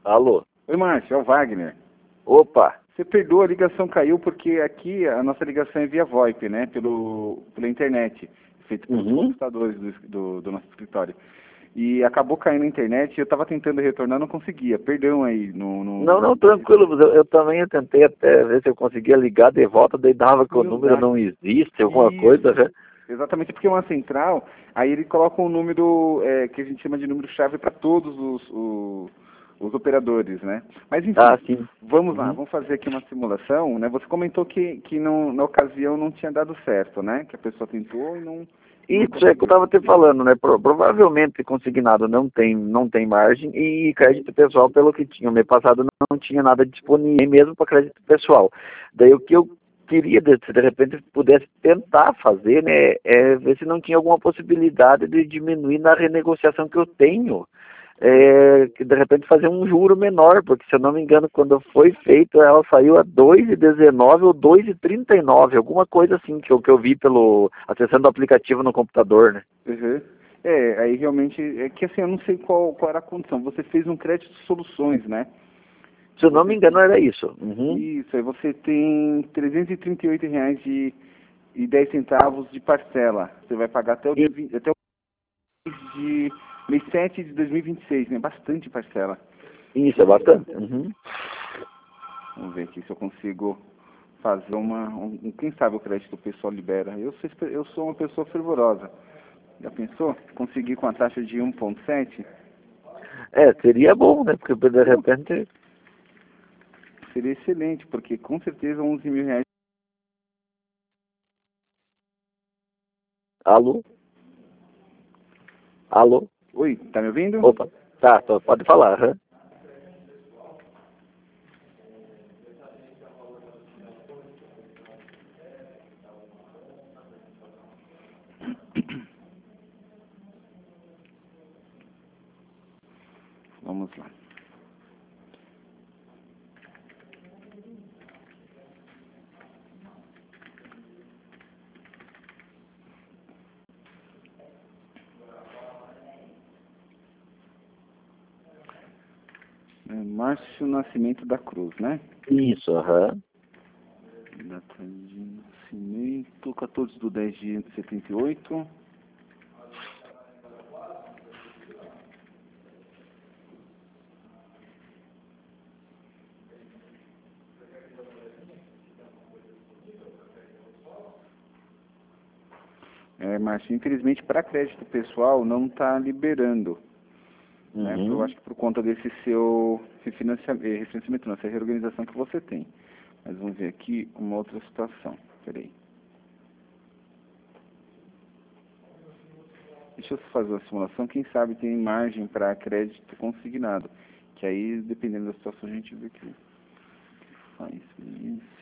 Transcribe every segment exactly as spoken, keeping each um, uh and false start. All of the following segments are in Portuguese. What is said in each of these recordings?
Alô? Oi, Márcio, é o Wagner. Opa! Você perdoa, a ligação caiu porque aqui a nossa ligação é via VoIP, né? Pelo, pela internet, feito pelos Uhum. computadores do, do, do nosso escritório. E acabou caindo a internet e eu estava tentando retornar, não conseguia. Perdão aí. No, no, Não, não, no... tranquilo. Eu, eu também eu tentei até ver se eu conseguia ligar de volta, daí dava que o Não número dá. não existe, alguma coisa, Isso. né? Exatamente, porque é uma central, aí ele coloca um número é, que a gente chama de número-chave para todos os, os, os operadores, né? Mas enfim, Ah, sim. vamos lá, Uhum. vamos fazer aqui uma simulação, né? Você comentou que, que não, na ocasião não tinha dado certo, né? Que a pessoa tentou e não, não Isso é que eu conseguiu. estava te falando, né? Pro- provavelmente consignado não tem, não tem margem e crédito pessoal, pelo que tinha. O mês passado não, não tinha nada disponível, mesmo para crédito pessoal. Daí o que eu queria, de- se de repente pudesse tentar fazer, né? É ver se não tinha alguma possibilidade de diminuir na renegociação que eu tenho. É, que de repente fazer um juro menor, porque se eu não me engano, quando foi feito, ela saiu a dois e dezenove ou dois e trinta e nove, alguma coisa assim que eu, que eu vi pelo acessando o aplicativo no computador, né? Uhum. É, aí realmente, é que assim, eu não sei qual, qual era a condição. Você fez um crédito de soluções, né? Se eu não me Você engano, era isso. Uhum. Isso, aí você tem trezentos e trinta e oito reais de, e dez centavos de parcela. Você vai pagar até o dia E- vinte, até o mês de mês sete de dois mil e vinte e seis, né? Bastante parcela. Isso, é bastante. Uhum. Vamos ver aqui se eu consigo fazer uma, um, um- quem sabe o crédito pessoal libera. Eu sou, espe- eu sou uma pessoa fervorosa. Já pensou? Conseguir com a taxa de um ponto sete? É, seria bom, né? Porque de Uh, repente. seria excelente, porque com certeza onze mil reais. Alô? Alô? Oi, tá me ouvindo? Opa. Tá, tô- pode falar. Aham. Vamos lá. É Márcio Nascimento da Cruz, né? Isso, aham. Data de nascimento, quatorze de dez de setenta e oito. É, Márcio, infelizmente para crédito pessoal não está liberando, né? Eu Uhum. acho que por conta desse seu refinancia- eh, refinanciamento, não, essa reorganização que você tem. Mas vamos ver aqui uma outra situação. Peraí. Deixa eu fazer uma simulação, quem sabe tem margem para crédito consignado. Que aí, dependendo da situação, a gente vê que faz isso.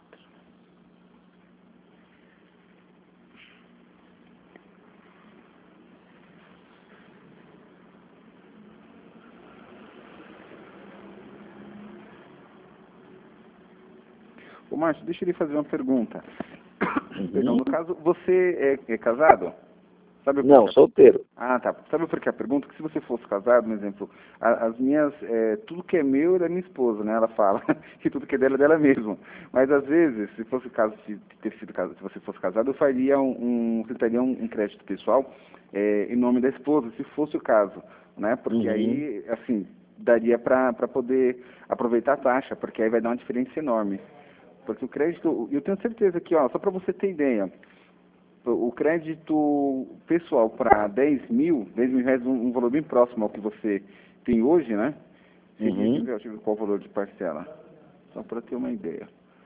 Ô, Márcio, deixa eu lhe fazer uma pergunta. Perdão, Uhum. no caso, você é, é casado? Sabe por Não, quê? solteiro. Ah, tá. Sabe por que a pergunta? Que se você fosse casado, por exemplo, a- as minhas, é, tudo que é meu é da minha esposa, né? Ela fala que tudo que é dela é dela mesma. Mas às vezes, se fosse o caso de ter sido casado, se você fosse casado, eu faria um, um tentaria um, um crédito pessoal é, em nome da esposa, se fosse o caso, né? Porque Uhum. aí, assim, daria para poder aproveitar a taxa, porque aí vai dar uma diferença enorme. Porque o crédito, eu tenho certeza que, ó, só para você ter ideia, o crédito pessoal para dez mil, dez mil reais, um, um valor bem próximo ao que você tem hoje, né? Seria, quer Uhum. ver, deixa eu ver qual o valor de parcela. Só para ter uma ideia.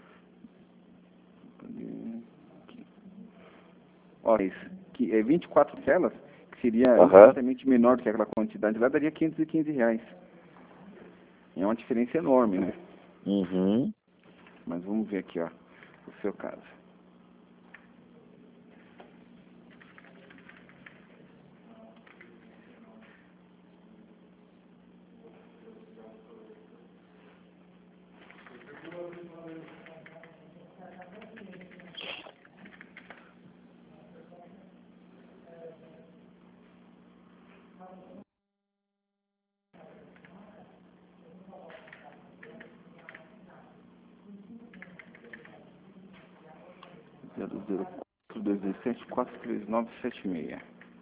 Olha, isso, que é vinte e quatro parcelas, que seria Aham. infinitamente menor do que aquela quantidade lá, daria quinhentos e quinze reais. É uma diferença enorme, né? Uhum. Mas vamos ver aqui, ó, o seu caso. zero zero quatro dois dois sete quatro três nove sete seis.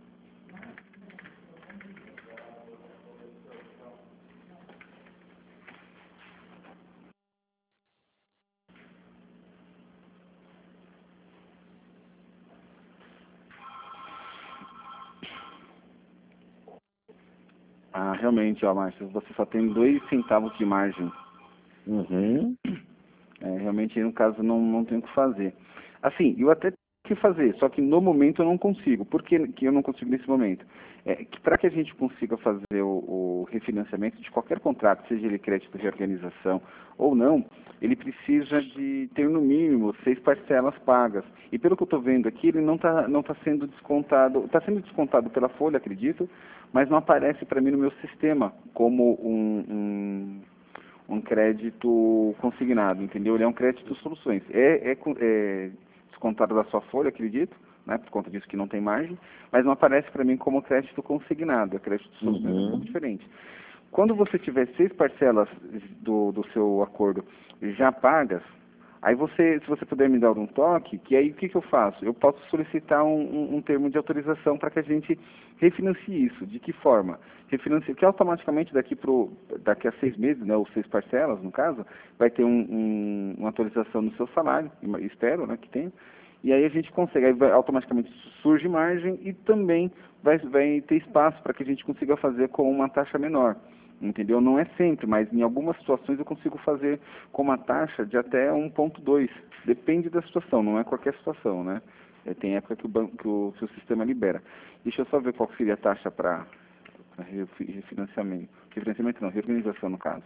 Ah, realmente, ó, Márcio, você só tem dois centavos de margem. Uhum. É, realmente, no caso, não, não tenho o que fazer. Assim, eu até tenho que fazer, só que no momento eu não consigo. Por que, que eu não consigo nesse momento? É que para que a gente consiga fazer o, o refinanciamento de qualquer contrato, seja ele crédito de organização ou não, ele precisa de ter no mínimo seis parcelas pagas. E pelo que eu estou vendo aqui, ele não está não tá sendo descontado, está sendo descontado pela folha, acredito, mas não aparece para mim no meu sistema como um, um um crédito consignado, entendeu? Ele é um crédito soluções. É, é, é descontado da sua folha, acredito, né, por conta disso que não tem margem, mas não aparece para mim como crédito consignado. É crédito soluções, uhum. É um pouco diferente. Quando você tiver seis parcelas do, do seu acordo já pagas, aí você, se você puder me dar um toque, que aí o que, que eu faço? Eu posso solicitar um, um, um termo de autorização para que a gente refinancie isso. De que forma? Refinancie, que automaticamente daqui, pro, daqui a seis meses, né, ou seis parcelas no caso, vai ter um, um, uma atualização no seu salário, espero, né, que tenha, e aí a gente consegue, aí vai, automaticamente surge margem e também vai, vai ter espaço para que a gente consiga fazer com uma taxa menor. Entendeu? Não é sempre, mas em algumas situações eu consigo fazer com uma taxa de até um ponto dois. Depende da situação, não é qualquer situação, né? É, tem época que o, banco, que o seu sistema libera. Deixa eu só ver qual seria a taxa para refinanciamento. Refinanciamento não, reorganização no caso.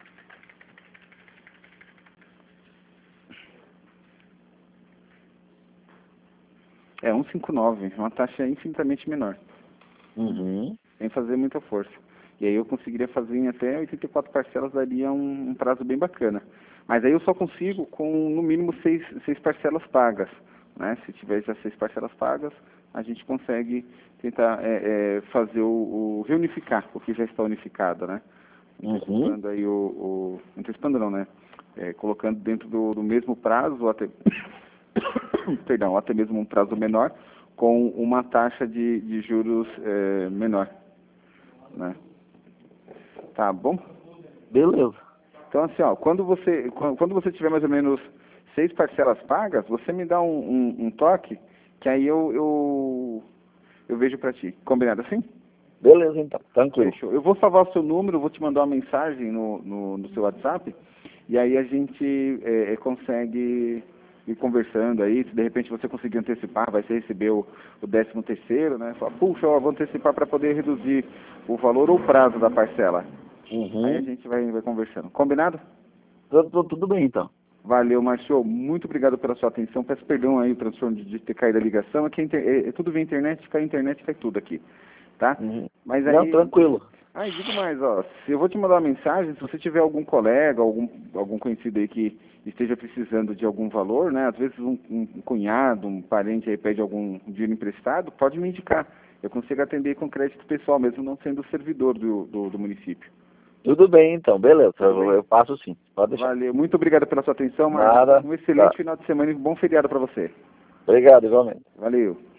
É cento e cinquenta e nove, uma taxa infinitamente menor. Uhum. Sem fazer muita força. E aí eu conseguiria fazer em até oitenta e quatro parcelas, daria um, um prazo bem bacana. Mas aí eu só consigo com, no mínimo, seis, seis parcelas pagas. Né? Se tiver já seis parcelas pagas, a gente consegue tentar é, é, fazer o, o... reunificar o que já está unificado, né? Antecipando uhum. aí o, o... Antecipando não, né? É, colocando dentro do, do mesmo prazo, ou até... Perdão, ou até mesmo um prazo menor, com uma taxa de, de juros é, menor. Né? Tá bom? Beleza. Então, assim, ó, quando você, quando você tiver mais ou menos seis parcelas pagas, você me dá um, um, um toque, que aí eu, eu, eu vejo pra ti. Combinado assim? Beleza, então. Tranquilo. Fechou. Eu vou salvar o seu número, vou te mandar uma mensagem no, no, no seu WhatsApp, e aí a gente é, consegue ir conversando aí. Se de repente você conseguir antecipar, vai ser receber o, o décimo terceiro, né? Fala, puxa, ó, vou antecipar para poder reduzir o valor ou o prazo da parcela. Uhum. Aí a gente vai, vai conversando. Combinado? Tudo, tudo bem, então. Valeu, Márcio. Muito obrigado pela sua atenção. Peço perdão aí, transtorno de, de ter caído a ligação. Aqui é, inter... é, é tudo via internet, cai a internet, cai tudo aqui. Tá? Uhum. Mas aí... Não, tranquilo. Ah, e digo mais, ó, se eu vou te mandar uma mensagem, se você tiver algum colega, algum, algum conhecido aí que esteja precisando de algum valor, né, às vezes um, um cunhado, um parente aí pede algum dinheiro emprestado, pode me indicar. Eu consigo atender com crédito pessoal, mesmo não sendo servidor do, do, do município. Tudo bem, então, beleza, Tudo eu, bem? eu passo sim, pode deixar. Valeu, muito obrigado pela sua atenção, Marcos. Nada. Um excelente Tá. final de semana e um bom feriado para você. Obrigado, igualmente. Valeu.